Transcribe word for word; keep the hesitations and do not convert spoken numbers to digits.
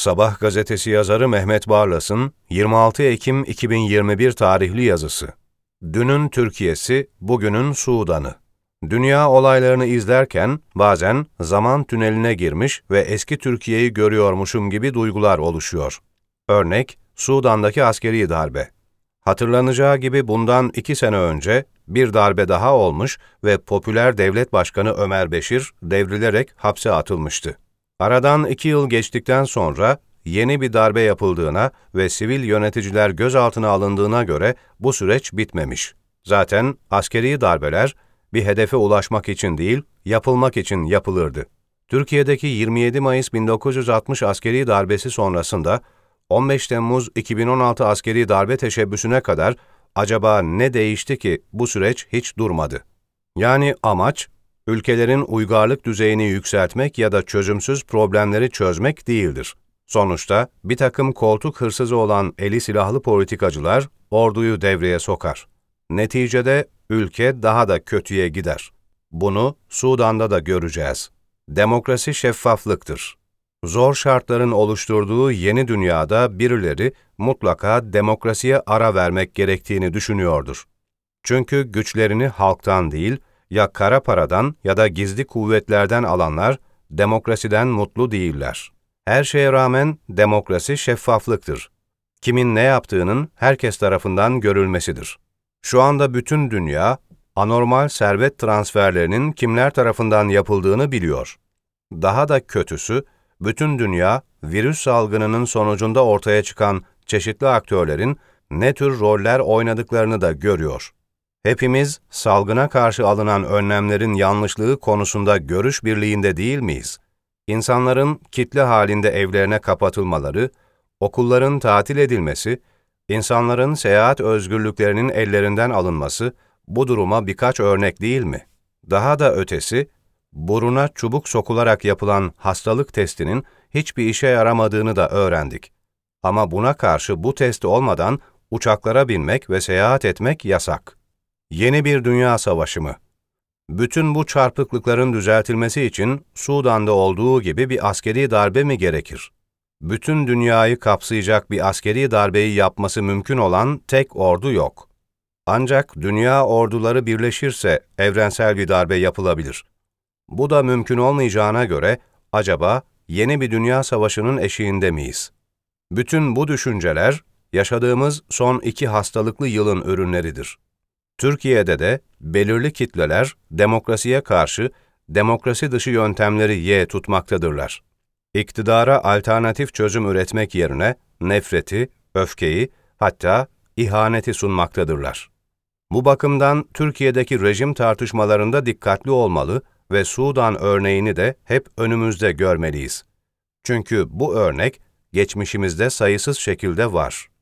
Sabah gazetesi yazarı Mehmet Barlas'ın yirmi altı Ekim iki bin yirmi bir tarihli yazısı. Dünün Türkiye'si, bugünün Sudan'ı. Dünya olaylarını izlerken bazen zaman tüneline girmiş ve eski Türkiye'yi görüyormuşum gibi duygular oluşuyor. Örnek, Sudan'daki askeri darbe. Hatırlanacağı gibi bundan iki sene önce bir darbe daha olmuş ve popüler devlet başkanı Ömer Beşir devrilerek hapse atılmıştı. Aradan iki yıl geçtikten sonra yeni bir darbe yapıldığına ve sivil yöneticiler gözaltına alındığına göre bu süreç bitmemiş. Zaten askeri darbeler bir hedefe ulaşmak için değil, yapılmak için yapılırdı. Türkiye'deki yirmi yedi Mayıs bin dokuz yüz altmış askeri darbesi sonrasında on beş Temmuz iki bin on altı askeri darbe teşebbüsüne kadar acaba ne değişti ki bu süreç hiç durmadı? Yani amaç, ülkelerin uygarlık düzeyini yükseltmek ya da çözümsüz problemleri çözmek değildir. Sonuçta bir takım koltuk hırsızı olan eli silahlı politikacılar orduyu devreye sokar. Neticede ülke daha da kötüye gider. Bunu Sudan'da da göreceğiz. Demokrasi şeffaflıktır. Zor şartların oluşturduğu yeni dünyada birileri mutlaka demokrasiye ara vermek gerektiğini düşünüyordur. Çünkü güçlerini halktan değil, ya kara paradan ya da gizli kuvvetlerden alanlar demokrasiden mutlu değiller. Her şeye rağmen demokrasi şeffaflıktır. Kimin ne yaptığının herkes tarafından görülmesidir. Şu anda bütün dünya, anormal servet transferlerinin kimler tarafından yapıldığını biliyor. Daha da kötüsü, bütün dünya, virüs salgınının sonucunda ortaya çıkan çeşitli aktörlerin ne tür roller oynadıklarını da görüyor. Hepimiz, salgına karşı alınan önlemlerin yanlışlığı konusunda görüş birliğinde değil miyiz? İnsanların kitle halinde evlerine kapatılmaları, okulların tatil edilmesi, insanların seyahat özgürlüklerinin ellerinden alınması, bu duruma birkaç örnek değil mi? Daha da ötesi, buruna çubuk sokularak yapılan hastalık testinin hiçbir işe yaramadığını da öğrendik. Ama buna karşı bu test olmadan uçaklara binmek ve seyahat etmek yasak. Yeni bir dünya savaşı mı? Bütün bu çarpıklıkların düzeltilmesi için Sudan'da olduğu gibi bir askeri darbe mi gerekir? Bütün dünyayı kapsayacak bir askeri darbeyi yapması mümkün olan tek ordu yok. Ancak dünya orduları birleşirse evrensel bir darbe yapılabilir. Bu da mümkün olmayacağına göre acaba yeni bir dünya savaşının eşiğinde miyiz? Bütün bu düşünceler yaşadığımız son iki hastalıklı yılın ürünleridir. Türkiye'de de belirli kitleler demokrasiye karşı demokrasi dışı yöntemleri ye tutmaktadırlar. İktidara alternatif çözüm üretmek yerine nefreti, öfkeyi, hatta ihaneti sunmaktadırlar. Bu bakımdan Türkiye'deki rejim tartışmalarında dikkatli olmalı ve Sudan örneğini de hep önümüzde görmeliyiz. Çünkü bu örnek geçmişimizde sayısız şekilde var.